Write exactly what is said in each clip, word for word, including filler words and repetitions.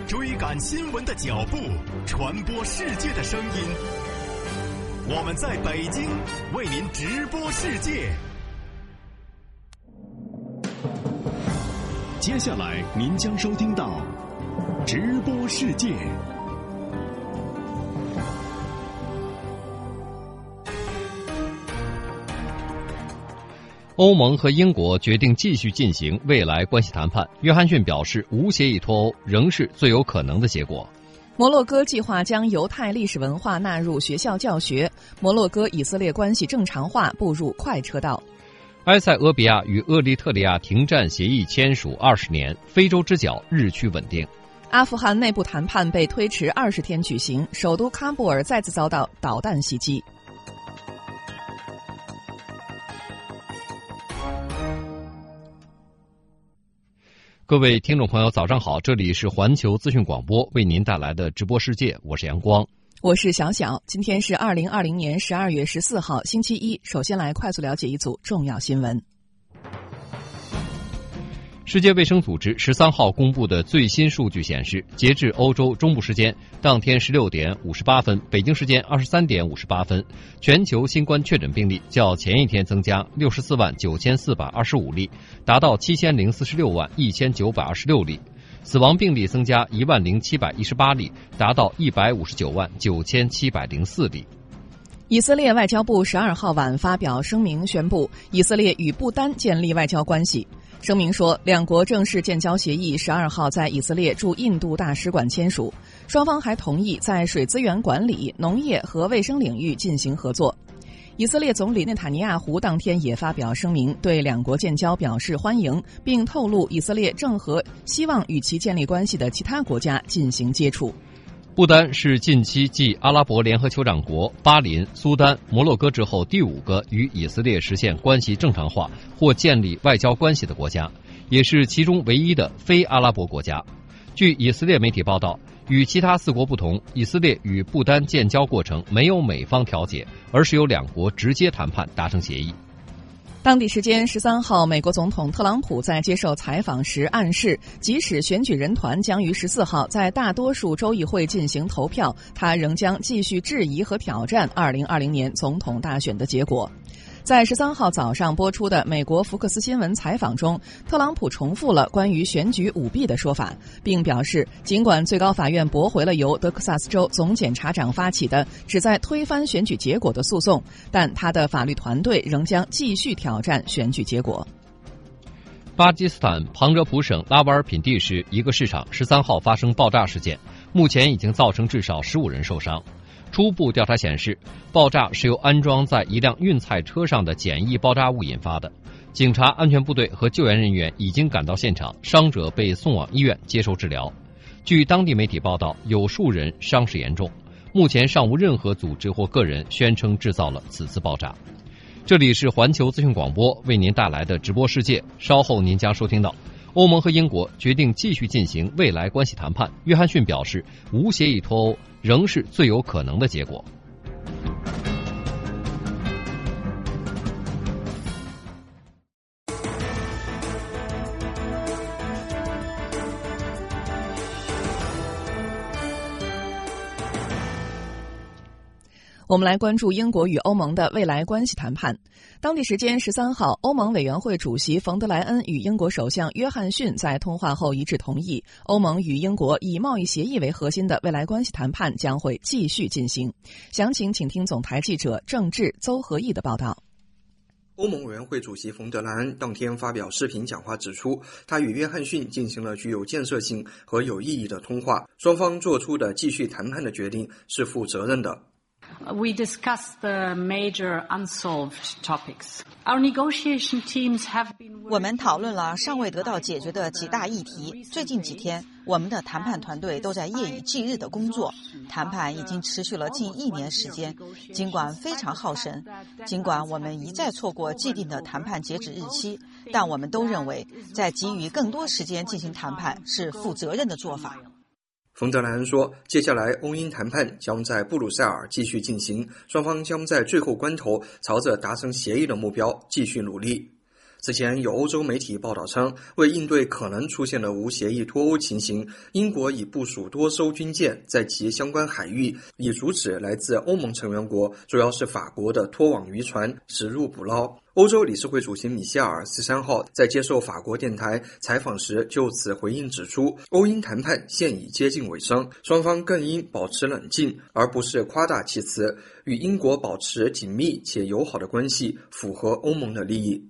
追赶新闻的脚步，传播世界的声音。我们在北京为您直播世界。接下来您将收听到直播世界。 欧盟和英国决定继续进行未来关系谈判，约翰逊表示无协议脱欧仍是最有可能的结果。 摩洛哥计划将犹太历史文化纳入学校教学，摩洛哥以色列关系正常化步入快车道。 埃塞俄比亚与厄立特里亚停战协议签署二十年，非洲之角日趋稳定。 阿富汗内部谈判被推迟二十天举行，首都喀布尔再次遭到导弹袭击。 各位听众朋友早上好，这里是环球资讯广播为您带来的直播世界，我是阳光， 我是小小。今天是二零二零年十二月十四号星期一，首先来快速了解一组重要新闻。 世界卫生组织十三号公布的最新数据显示，截至欧洲中部时间当天十六点五十八分，北京时间二十三点五十八分，全球新冠确诊病例较前一天增加六十四万九千四百二十五例，达到七千零四十六万一千九百二十六例，死亡病例增加一万零七百一十八例，达到一百五十九万九千七百零四例。 以色列外交部十二号晚发表声明，宣布以色列与不丹建立外交关系。声明说，两国正式建交协议十二号在以色列驻印度大使馆签署，双方还同意在水资源管理、农业和卫生领域进行合作。以色列总理内塔尼亚胡当天也发表声明，对两国建交表示欢迎，并透露以色列正和希望与其建立关系的其他国家进行接触。 不丹是近期继阿拉伯联合酋长国、巴林、苏丹、摩洛哥之后第五个与以色列实现关系正常化或建立外交关系的国家，也是其中唯一的非阿拉伯国家。据以色列媒体报道，与其他四国不同，以色列与不丹建交过程没有美方调解，而是由两国直接谈判达成协议。 当地时间十三号，美国总统特朗普在接受采访时暗示，即使选举人团将于十四号在大多数州议会进行投票，他仍将继续质疑和挑战二零二零年总统大选的结果。在十三号早上播出的美国福克斯新闻采访中，特朗普重复了关于选举舞弊的说法，并表示，尽管最高法院驳回了由德克萨斯州总检察长发起的旨在推翻选举结果的诉讼，但他的法律团队仍将继续挑战选举结果。 巴基斯坦旁遮普省拉瓦尔品地市一个市场十三号发生爆炸事件，目前已经造成至少十五人受伤。初步调查显示，爆炸是由安装在一辆运菜车上的简易爆炸物引发的。警察、安全部队和救援人员已经赶到现场，伤者被送往医院接受治疗。据当地媒体报道，有数人伤势严重。目前尚无任何组织或个人宣称制造了此次爆炸。这里是环球资讯广播为您带来的直播世界，稍后您将收听到欧盟和英国决定继续进行未来关系谈判，约翰逊表示无协议脱欧仍是最有可能的结果。 我们来关注英国与欧盟的未来关系谈判。当地时间十三号，欧盟委员会主席冯德莱恩与英国首相约翰逊在通话后一致同意，欧盟与英国以贸易协议为核心的未来关系谈判将会继续进行。详情请听总台记者郑智、邹和义的报道。 欧盟委员会主席冯德莱恩当天发表视频讲话指出，他与约翰逊进行了具有建设性和有意义的通话，双方做出的继续谈判的决定是负责任的。 We discussed the major unsolved topics. Our negotiation teams have been. 我们讨论了尚未得到解决的几大议题。最近几天，我们的谈判团队都在夜以继日的工作。谈判已经持续了近一年时间，尽管非常耗神，尽管我们一再错过既定的谈判截止日期，但我们都认为，在给予更多时间进行谈判是负责任的做法。 冯德莱恩说，接下来欧英谈判将在布鲁塞尔继续进行，双方将在最后关头朝着达成协议的目标继续努力。 之前有欧洲媒体报道称，为应对可能出现的无协议脱欧情形，英国已部署多艘军舰在其相关海域，以阻止来自欧盟成员国，主要是法国的拖网渔船驶入捕捞。欧洲理事会主席米歇尔十三号在接受法国电台采访时就此回应指出，欧英谈判现已接近尾声，双方更应保持冷静，而不是夸大其词，与英国保持紧密且友好的关系，符合欧盟的利益。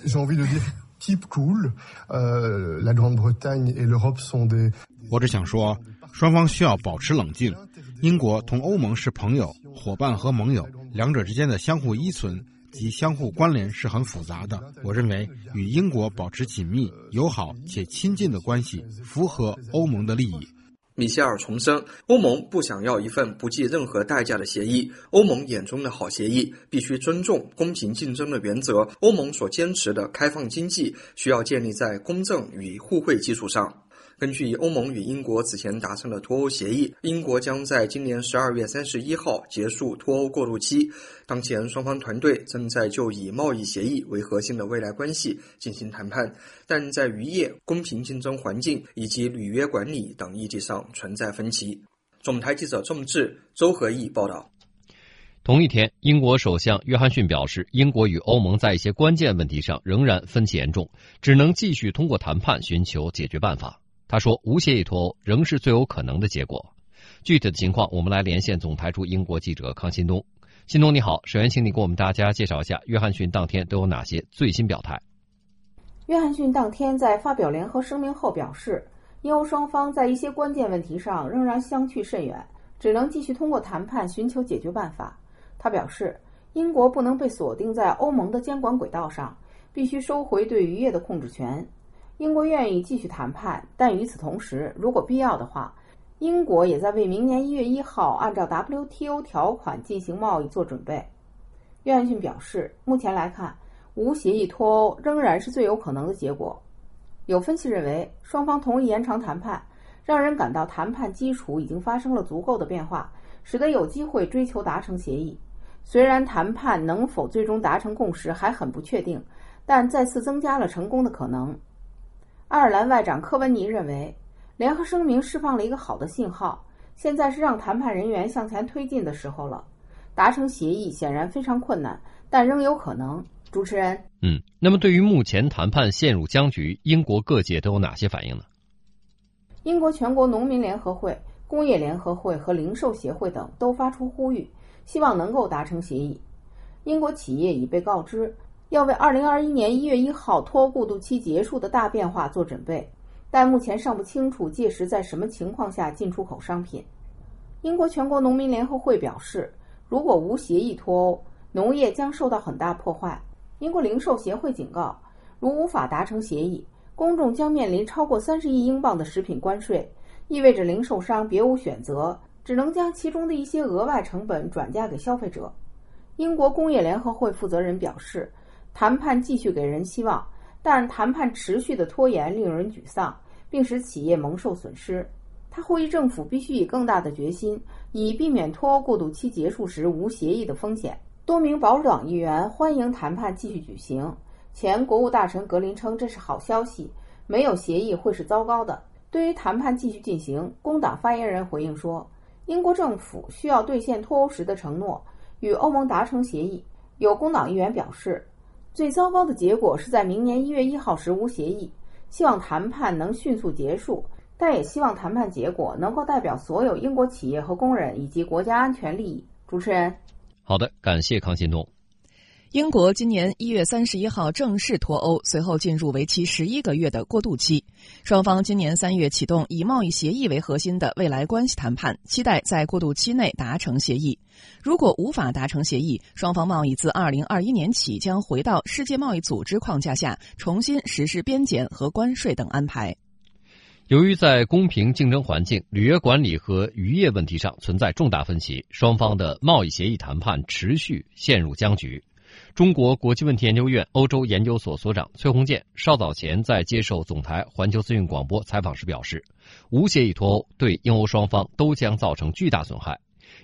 我只想说，双方需要保持冷静。英国同欧盟是朋友、伙伴和盟友，两者之间的相互依存及相互关联是很复杂的。我认为与英国保持紧密、友好且亲近的关系，符合欧盟的利益。 米歇尔重申，欧盟不想要一份不计任何代价的协议，欧盟眼中的好协议必须尊重公平竞争的原则，欧盟所坚持的开放经济需要建立在公正与互惠基础上。根据欧盟与英国此前达成的脱欧协议，英国将在今年十二月三十一号结束脱欧过渡期。当前双方团队正在就以贸易协议为核心的未来关系进行谈判，但在渔业、公平竞争环境以及履约管理等议题上存在分歧。总台记者郑智、周和义报道。 同一天，英国首相约翰逊表示，英国与欧盟在一些关键问题上仍然分歧严重，只能继续通过谈判寻求解决办法。他说，无协议脱欧仍是最有可能的结果。具体的情况，我们来连线总台驻英国记者康新东。新东你好，首先请你给我们大家介绍一下约翰逊当天都有哪些最新表态。 约翰逊当天在发表联合声明后表示，英欧双方在一些关键问题上仍然相去甚远，只能继续通过谈判寻求解决办法。他表示，英国不能被锁定在欧盟的监管轨道上，必须收回对渔业的控制权。英国愿意继续谈判，但与此同时，如果必要的话，英国也在为明年一月一号按照 W T O 条款进行贸易做准备。约翰逊表示，目前来看，无协议脱欧仍然是最有可能的结果。有分析认为，双方同意延长谈判，让人感到谈判基础已经发生了足够的变化，使得有机会追求达成协议。虽然谈判能否最终达成共识还很不确定，但再次增加了成功的可能。爱尔兰外长科温尼认为，联合声明释放了一个好的信号，现在是让谈判人员向前推进的时候了。达成协议显然非常困难，但仍有可能。主持人， 嗯，那么对于目前谈判陷入僵局，英国各界都有哪些反应呢？ 英国全国农民联合会、工业联合会和零售协会等都发出呼吁，希望能够达成协议。英国企业已被告知要为二零二一年一月一号脱欧过渡期结束的大变化做准备，但目前尚不清楚届时在什么情况下进出口商品。英国全国农民联合会表示，如果无协议脱欧，农业将受到很大破坏。英国零售协会警告，如无法达成协议，公众将面临超过三十亿英镑的食品关税，意味着零售商别无选择，只能将其中的一些额外成本转嫁给消费者。英国工业联合会负责人表示，谈判继续给人希望，但谈判持续的拖延令人沮丧，并使企业蒙受损失。他呼吁政府必须以更大的决心，以避免脱欧过渡期结束时无协议的风险。多名保守党议员欢迎谈判继续举行。前国务大臣格林称这是好消息，没有协议会是糟糕的。对于谈判继续进行，工党发言人回应说，英国政府需要兑现脱欧时的承诺，与欧盟达成协议。有工党议员表示，最糟糕的结果是在明年一月一号时无协议，希望谈判能迅速结束，但也希望谈判结果能够代表所有英国企业和工人以及国家安全利益。主持人， 好的，感谢康新东。 英国今年一月三十一号正式脱欧，随后进入为期十一个月的过渡期。双方今年三月启动以贸易协议为核心的未来关系谈判，期待在过渡期内达成协议。如果无法达成协议，双方贸易自二零二一年起将回到世界贸易组织框架下，重新实施边检和关税等安排。 由于在公平竞争环境、履约管理和渔业问题上存在重大分歧，双方的贸易协议谈判持续陷入僵局。中国国际问题研究院欧洲研究所所长崔洪建稍早前在接受总台环球资讯广播采访时表示，无协议脱欧对英欧双方都将造成巨大损害。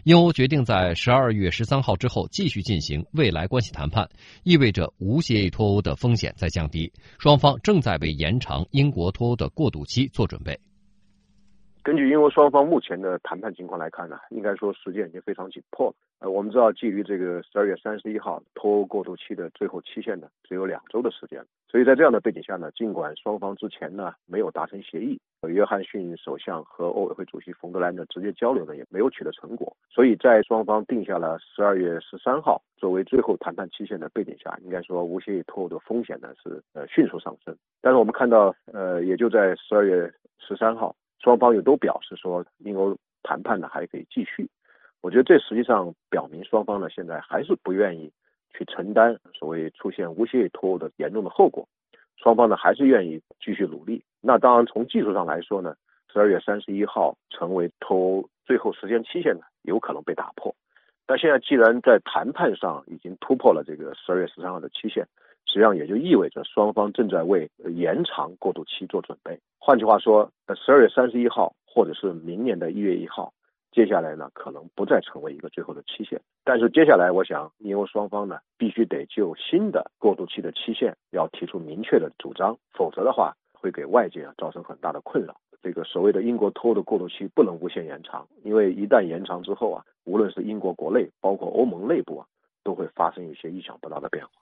英欧决定在十二月十三号之后继续进行未来关系谈判，意味着无协议脱欧的风险在降低，双方正在为延长英国脱欧的过渡期做准备。 根据英欧双方目前的谈判情况来看呢，应该说时间已经非常紧迫了。呃，我们知道，距离这个十二月三十一号脱欧过渡期的最后期限呢，只有两周的时间。所以在这样的背景下呢，尽管双方之前呢没有达成协议，约翰逊首相和欧委会主席冯德莱恩的直接交流呢也没有取得成果，所以在双方定下了十二月十三号作为最后谈判期限的背景下，应该说无协议脱欧的风险呢是呃迅速上升。但是我们看到，呃，也就在十二月十三号。双方也都表示说，英欧谈判呢还可以继续。我觉得这实际上表明双方呢现在还是不愿意去承担所谓出现无协议脱欧的严重的后果，双方呢还是愿意继续努力。那当然从技术上来说呢，十二月三十一号成为脱欧最后时间期限呢有可能被打破。但现在既然在谈判上已经突破了这个十二月十三号的期限，实际上也就意味着双方正在为延长过渡期做准备。换句话说，十二月三十一号或者是明年的一月一号，接下来呢可能不再成为一个最后的期限。但是接下来我想英欧双方呢必须得就新的过渡期的期限要提出明确的主张，否则的话会给外界啊造成很大的困扰。这个所谓的英国脱欧的过渡期不能无限延长，因为一旦延长之后啊，无论是英国国内包括欧盟内部啊，都会发生一些意想不到的变化。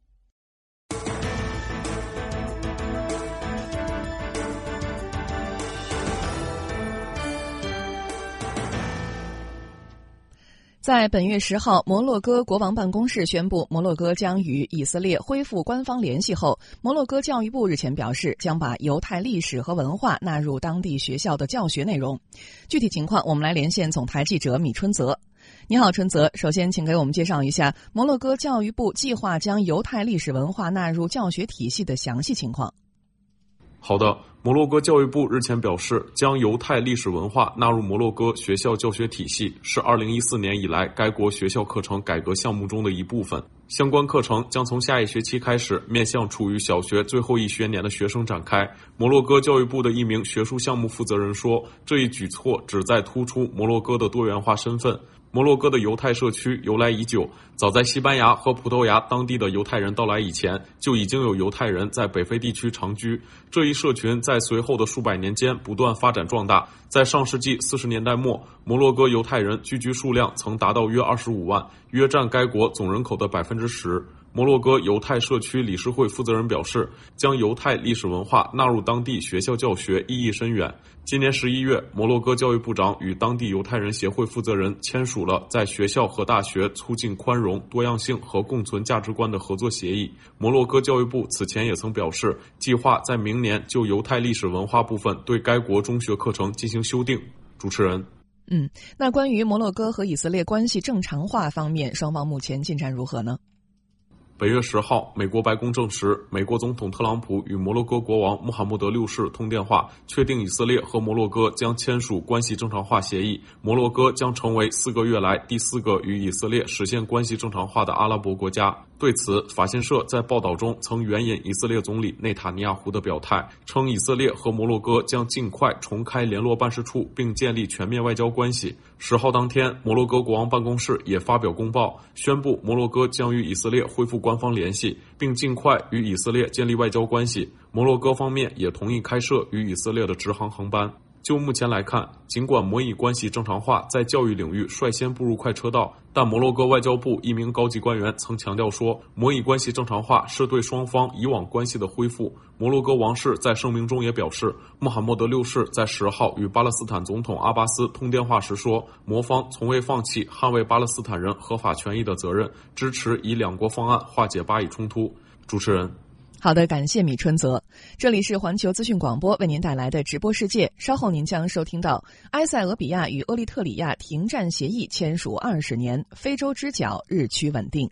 在本月十号，摩洛哥国王办公室宣布，摩洛哥将与以色列恢复官方联系后，摩洛哥教育部日前表示，将把犹太历史和文化纳入当地学校的教学内容。具体情况，我们来连线总台记者米春泽。你好，春泽。首先，请给我们介绍一下摩洛哥教育部计划将犹太历史文化纳入教学体系的详细情况。 好的，摩洛哥教育部日前表示，将犹太历史文化纳入摩洛哥学校教学体系，是二零一四年以来该国学校课程改革项目中的一部分。相关课程将从下一学期开始面向处于小学最后一学年的学生展开。摩洛哥教育部的一名学术项目负责人说，这一举措旨在突出摩洛哥的多元化身份。摩洛哥的犹太社区由来已久，早在西班牙和葡萄牙当地的犹太人到来以前，就已经有犹太人在北非地区长居。这一社群在随后的数百年间不断发展壮大。在上世纪四十年代末，摩洛哥犹太人聚居数量曾达到约二十五万，约占该国总人口的百分之十。摩洛哥犹太社区理事会负责人表示，将犹太历史文化纳入当地学校教学意义深远。今年十一月，摩洛哥教育部长与当地犹太人协会负责人签署了在学校和大学促进宽容、多样性和共存价值观的合作协议。摩洛哥教育部此前也曾表示，计划在明年就犹太历史文化部分对该国中学课程进行修订。主持人。 嗯，那关于摩洛哥和以色列关系正常化方面，双方目前进展如何呢？ 本月十号，美国白宫证实，美国总统特朗普与摩洛哥国王穆罕默德六世通电话，确定以色列和摩洛哥将签署关系正常化协议。摩洛哥将成为四个月来第四个与以色列实现关系正常化的阿拉伯国家。对此，法新社在报道中曾援引以色列总理内塔尼亚胡的表态，称以色列和摩洛哥将尽快重开联络办事处，并建立全面外交关系。十号当天，摩洛哥国王办公室也发表公报，宣布摩洛哥将与以色列恢复官方联系，并尽快与以色列建立外交关系。摩洛哥方面也同意开设与以色列的直航航班。就目前来看，尽管摩以关系正常化在教育领域率先步入快车道，但摩洛哥外交部一名高级官员曾强调说，摩以关系正常化是对双方以往关系的恢复。摩洛哥王室在声明中也表示，穆罕默德六世在十号与巴勒斯坦总统阿巴斯通电话时说，摩方从未放弃捍卫巴勒斯坦人合法权益的责任，支持以两国方案化解巴以冲突。主持人。 好的，感谢米春泽。这里是环球资讯广播为您带来的直播世界，稍后您将收听到埃塞俄比亚与厄立特里亚停战协议签署二十年，非洲之角日趋稳定。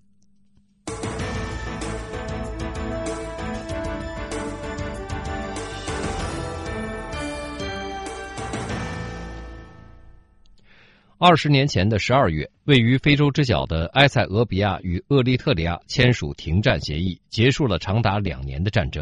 二十年前的十二月，位于非洲之角的埃塞俄比亚与厄立特里亚签署停战协议，结束了长达两年的战争。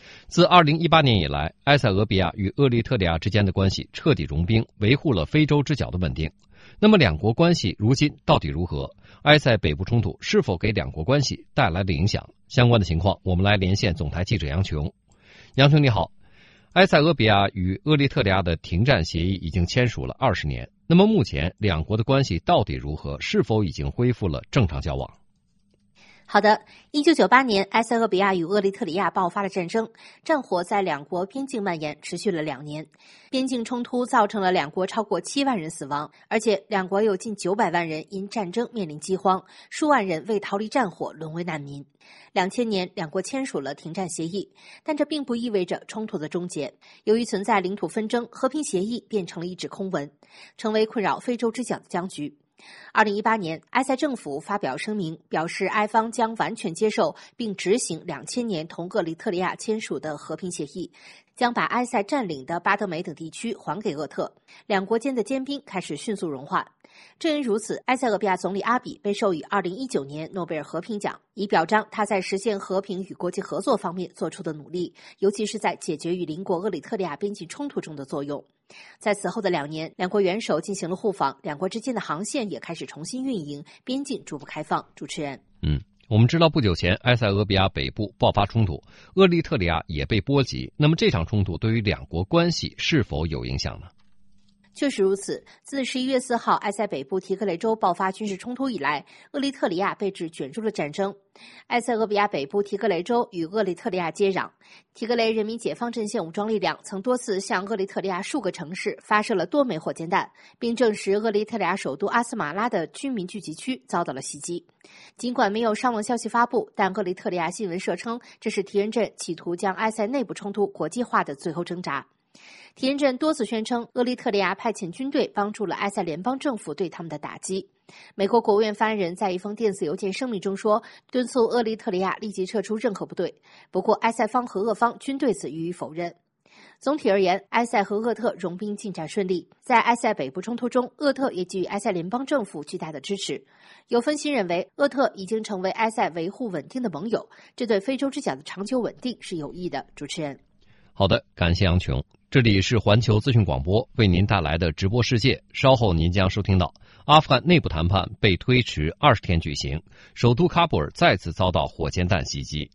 自二零一八年以来，埃塞俄比亚与厄立特里亚之间的关系彻底融冰，维护了非洲之角的稳定。那么两国关系如今到底如何？埃塞北部冲突是否给两国关系带来了影响？相关的情况，我们来连线总台记者杨琼。杨琼你好，埃塞俄比亚与厄立特里亚的停战协议已经签署了二十年，那么目前两国的关系到底如何？是否已经恢复了正常交往？ 好的，一九九八年，埃塞俄比亚与厄立特里亚爆发了战争，战火在两国边境蔓延，持续了两年。边境冲突造成了两国超过七万人死亡，而且两国有近九百万人因战争面临饥荒，数万人为逃离战火沦为难民。两千年，两国签署了停战协议，但这并不意味着冲突的终结。由于存在领土纷争，和平协议变成了一纸空文，成为困扰非洲之角的僵局。二零一八年，埃塞政府发表声明，表示埃方将完全接受并执行两千年同厄立特里亚签署的和平协议，将把埃塞占领的巴德梅等地区还给厄特。两国间的坚冰开始迅速融化。正因如此，埃塞俄比亚总理阿比被授予二零一九年诺贝尔和平奖，以表彰他在实现和平与国际合作方面做出的努力，尤其是在解决与邻国厄立特里亚边境冲突中的作用。在此后的两年，两国元首进行了互访，两国之间的航线也开始重新运营，边境逐步开放。主持人， 嗯，我们知道不久前埃塞俄比亚北部爆发冲突，厄立特里亚也被波及。那么这场冲突对于两国关系是否有影响呢？ 确实如此。自十一月四号埃塞北部提格雷州爆发军事冲突以来，厄立特里亚被指卷入了战争。埃塞俄比亚北部提格雷州与厄立特里亚接壤，提格雷人民解放阵线武装力量曾多次向厄立特里亚数个城市发射了多枚火箭弹，并证实厄立特里亚首都阿斯马拉的居民聚集区遭到了袭击。尽管没有伤亡消息发布，但厄立特里亚新闻社称，这是提人镇企图将埃塞内部冲突国际化的最后挣扎。提人镇多次宣称，厄立特里亚派遣军队帮助了埃塞联邦政府对他们的打击。美国国务院发言人在一封电子邮件声明中说，敦促厄立特里亚立即撤出任何部队。不过，埃塞方和俄方均对此予以否认。总体而言，埃塞和厄特融冰进展顺利。在埃塞北部冲突中，厄特也给予埃塞联邦政府巨大的支持。有分析认为，厄特已经成为埃塞维护稳定的盟友，这对非洲之角的长久稳定是有益的。主持人， 好的，感谢杨琼。这里是环球资讯广播为您带来的直播世界，稍后您将收听到阿富汗内部谈判被推迟二十天举行，首都喀布尔再次遭到火箭弹袭击。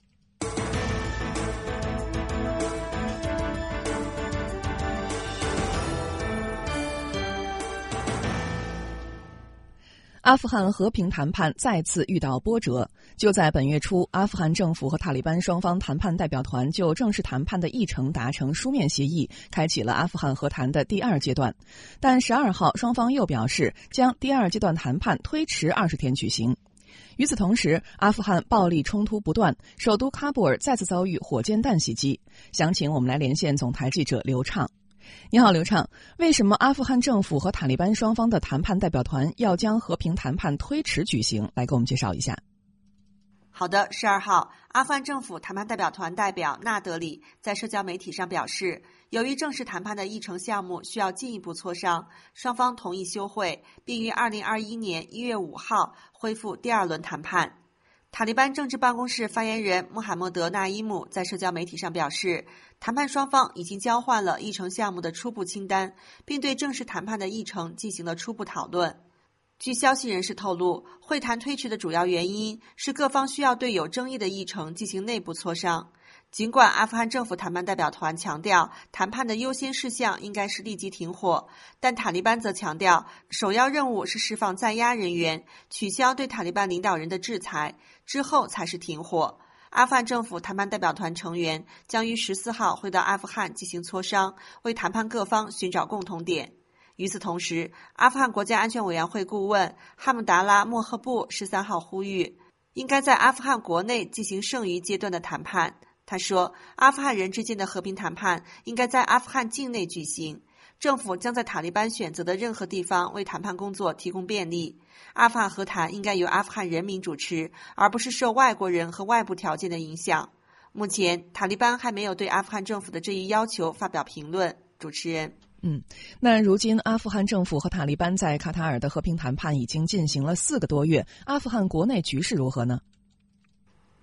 阿富汗和平谈判再次遇到波折。就在本月初，阿富汗政府和塔利班双方谈判代表团就正式谈判的议程达成书面协议，开启了阿富汗和谈的第二阶段。但十二号，双方又表示将第二阶段谈判推迟二十天举行。与此同时，阿富汗暴力冲突不断，首都喀布尔再次遭遇火箭弹袭击。详情我们来连线总台记者刘畅。你好，刘畅，为什么阿富汗政府和塔利班双方的谈判代表团要将和平谈判推迟举行？来给我们介绍一下。 好的，十二号，阿富汗政府谈判代表团代表纳德里在社交媒体上表示，由于正式谈判的议程项目需要进一步磋商，双方同意休会，并于二零二一年一月五号恢复第二轮谈判。塔利班政治办公室发言人穆罕默德·纳伊姆在社交媒体上表示，谈判双方已经交换了议程项目的初步清单，并对正式谈判的议程进行了初步讨论。据消息人士透露，会谈推迟的主要原因是各方需要对有争议的议程进行内部磋商。尽管阿富汗政府谈判代表团强调谈判的优先事项应该是立即停火，但塔利班则强调首要任务是释放在押人员，取消对塔利班领导人的制裁，之后才是停火。阿富汗政府谈判代表团成员将于十四号回到阿富汗进行磋商，为谈判各方寻找共同点。与此同时，阿富汗国家安全委员会顾问哈姆达拉·莫赫布十三号呼吁，应该在阿富汗国内进行剩余阶段的谈判。他说，阿富汗人之间的和平谈判应该在阿富汗境内举行，政府将在塔利班选择的任何地方为谈判工作提供便利。阿富汗和谈应该由阿富汗人民主持，而不是受外国人和外部条件的影响。目前，塔利班还没有对阿富汗政府的这一要求发表评论。主持人， 嗯，那如今阿富汗政府和塔利班在卡塔尔的和平谈判已经进行了四个多月，阿富汗国内局势如何呢？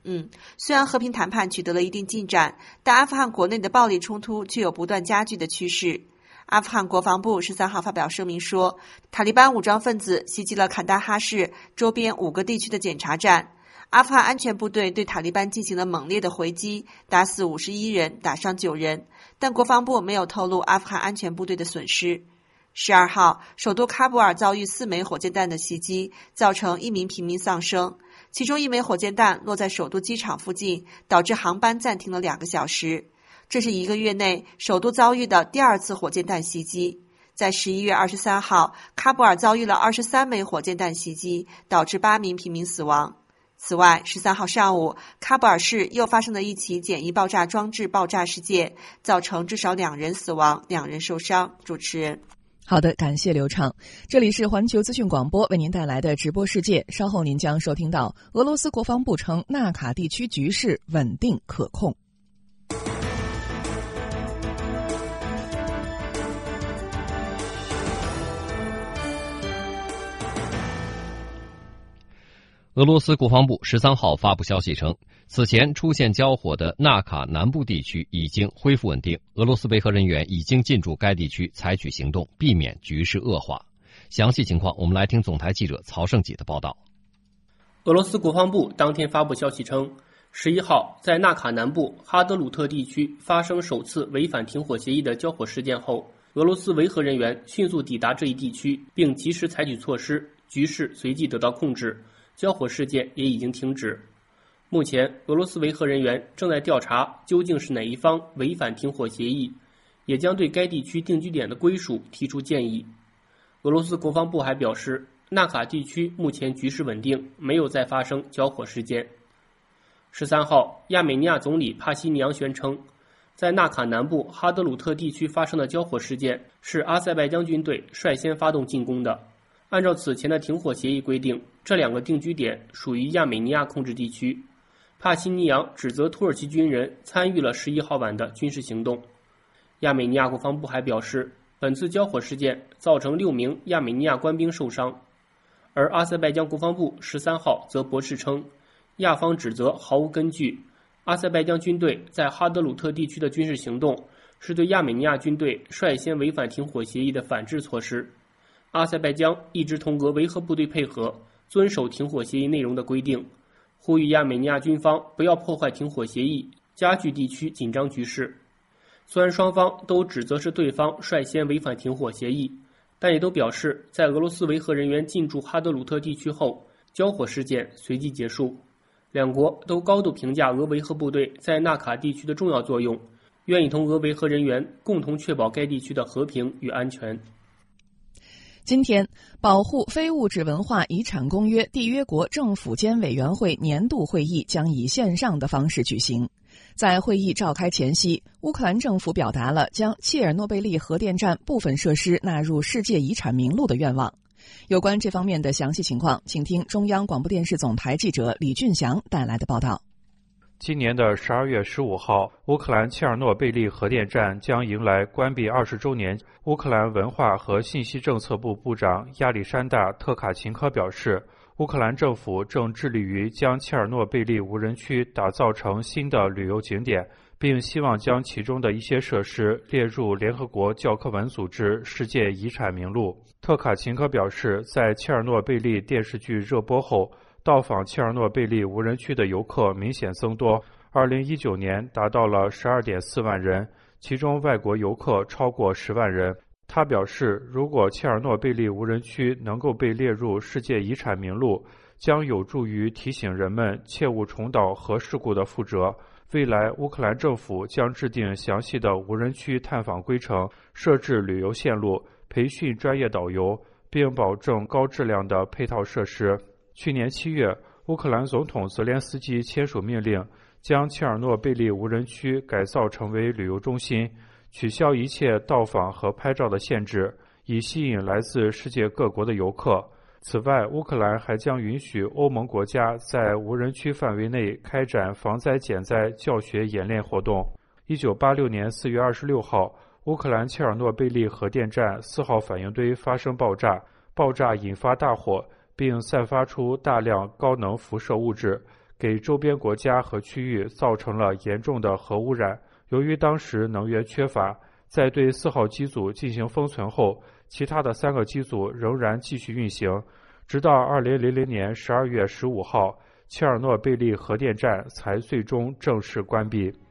嗯，虽然和平谈判取得了一定进展，但阿富汗国内的暴力冲突却有不断加剧的趋势。阿富汗国防部十三号发表声明说，塔利班武装分子袭击了坎大哈市周边五个地区的检查站，阿富汗安全部队对塔利班进行了猛烈的回击，打死五十一人，打伤九人，但国防部没有透露阿富汗安全部队的损失。十二号，首都喀布尔遭遇四枚火箭弹的袭击，造成一名平民丧生，其中一枚火箭弹落在首都机场附近，导致航班暂停了两个小时。这是一个月内首都遭遇的第二次火箭弹袭击。在十一月二十三号，喀布尔遭遇了二十三枚火箭弹袭击，导致八名平民死亡。此外，十三号上午，喀布尔市又发生了一起简易爆炸装置爆炸事件，造成至少两人死亡，两人受伤。主持人。 好的，感谢刘畅。这里是环球资讯广播为您带来的直播世界，稍后您将收听到俄罗斯国防部称纳卡地区局势稳定可控。 俄罗斯国防部十三号发布消息称，此前出现交火的纳卡南部地区已经恢复稳定，俄罗斯维和人员已经进驻该地区采取行动，避免局势恶化。详细情况，我们来听总台记者曹胜己的报道。 俄罗斯国防部当天发布消息称，十一号在纳卡南部哈德鲁特地区发生首次违反停火协议的交火事件后，俄罗斯维和人员迅速抵达这一地区，并及时采取措施，局势随即得到控制。交火事件也已经停止。目前，俄罗斯维和人员正在调查究竟是哪一方违反停火协议，也将对该地区定居点的归属提出建议。俄罗斯国防部还表示，纳卡地区目前局势稳定，没有再发生交火事件。十三号，亚美尼亚总理帕西尼扬宣称，在纳卡南部哈德鲁特地区发生的交火事件是阿塞拜疆军队率先发动进攻的。按照此前的停火协议规定，这两个定居点属于亚美尼亚控制地区。帕西尼扬指责土耳其军人参与了十一号晚的军事行动。亚美尼亚国防部还表示，本次交火事件造成六名亚美尼亚官兵受伤。而阿塞拜疆国防部十三号则驳斥称，亚方指责毫无根据，阿塞拜疆军队在哈德鲁特地区的军事行动是对亚美尼亚军队率先违反停火协议的反制措施。阿塞拜疆一直同俄维和部队配合，遵守停火协议内容的规定，呼吁亚美尼亚军方不要破坏停火协议，加剧地区紧张局势。虽然双方都指责是对方率先违反停火协议，但也都表示，在俄罗斯维和人员进驻哈德鲁特地区后，交火事件随即结束。两国都高度评价俄维和部队在纳卡地区的重要作用，愿意同俄维和人员共同确保该地区的和平与安全。 今天，保护非物质文化遗产公约缔约国政府间委员会年度会议将以线上的方式举行。在会议召开前夕，乌克兰政府表达了将切尔诺贝利核电站部分设施纳入世界遗产名录的愿望。有关这方面的详细情况，请听中央广播电视总台记者李俊祥带来的报道。 今年的十二月十五号，乌克兰切尔诺贝利核电站将迎来关闭二十周年。乌克兰文化和信息政策部部长亚历山大·特卡琴科表示，乌克兰政府正致力于将切尔诺贝利无人区打造成新的旅游景点，并希望将其中的一些设施列入联合国教科文组织世界遗产名录。特卡琴科表示，在切尔诺贝利电视剧热播后，到访切尔诺贝利无人区的游客明显增多，二零一九年达到了 十二点四万人，其中外国游客超过十万人。他表示，如果切尔诺贝利无人区能够被列入世界遗产名录，将有助于提醒人们切勿重蹈核事故的覆辙。未来，乌克兰政府将制定详细的无人区探访规程，设置旅游线路，培训专业导游，并保证高质量的配套设施。去年七月，乌克兰总统泽连斯基签署命令，将切尔诺贝利无人区改造成为旅游中心，取消一切到访和拍照的限制，以吸引来自世界各国的游客。此外，乌克兰还将允许欧盟国家在无人区范围内开展防灾减灾教学演练活动。一九八六年四月二十六号，乌克兰切尔诺贝利核电站四号反应堆发生爆炸，爆炸引发大火，并散发出大量高能辐射物质。 给周边国家和区域造成了严重的核污染。由于当时能源缺乏，在对四号机组进行封存后，其他的三个机组仍然继续运行，直到二零零零年十二月十五号，切尔诺贝利核电站才最终正式关闭。